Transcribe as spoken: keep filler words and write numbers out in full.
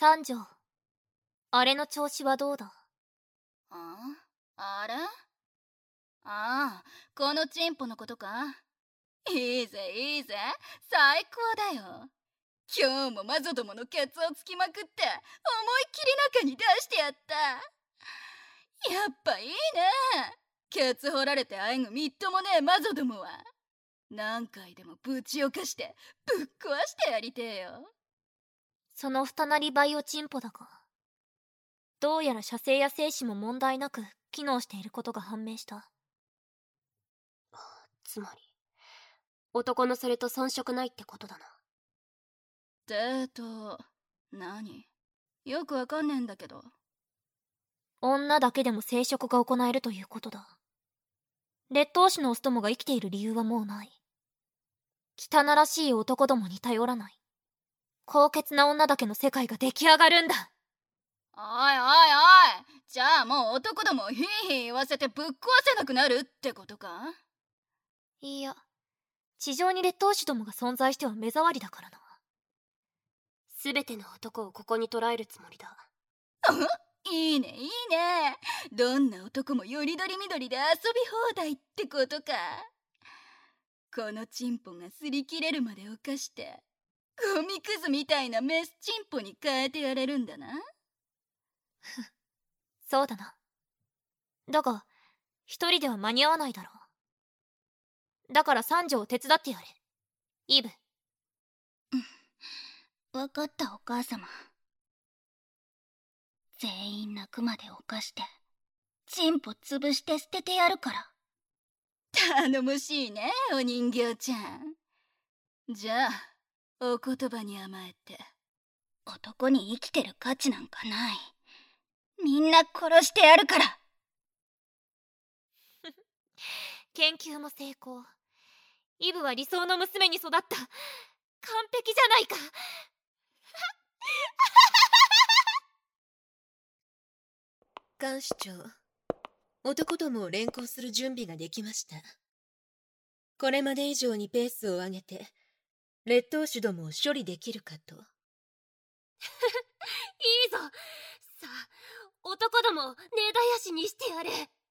三条、あれの調子はどうだ？ ああれああ、このチンポのことか。いいぜいいぜ、最高だよ。今日もマゾどものケツをつきまくって思いっきり中に出してやった。やっぱいいね、ケツ掘られてあえぐみっともねえマゾどもは。何回でもぶちおかしてぶっ壊してやりてえよ。 その二なりバイオチンポだが、どうやら射精や精子も問題なく機能していることが判明した。 つまり男のそれと遜色ないってことだな。 デート何？よくわかんねえんだけど。 女だけでも生殖が行えるということだ。劣等種のオスどもが生きている理由はもうない。汚らしい男どもに頼らない、高潔な女だけの世界が出来上がるんだ。 おいおいおい、じゃあもう男どもをヒーヒー言わせてぶっ壊せなくなるってことか？ いや、地上に劣等種どもが存在しては目障りだからな。 全ての男をここに捕らえるつもりだ。 いいねいいね、どんな男もよりどりみどりで遊び放題ってことか。このチンポが擦り切れるまで犯してゴミクズみたいなメスチンポに変えてやれるんだな。 そうだな。だが一人では間に合わないだろう。だから三条を手伝ってやれ、イブ。 わかったお母様。全員泣くまで犯してチンポ潰して捨ててやるから。 頼もしいねお人形ちゃん。じゃあお言葉に甘えて。 男に生きてる価値なんかない。みんな殺してやるから。 研究も成功。イブは理想の娘に育った。完璧じゃないか。 監視長、男どもを連行する準備ができました。これまで以上にペースを上げて劣等種どもを処理できるかと。いいぞ、さあ男ども根絶やしにしてやれ。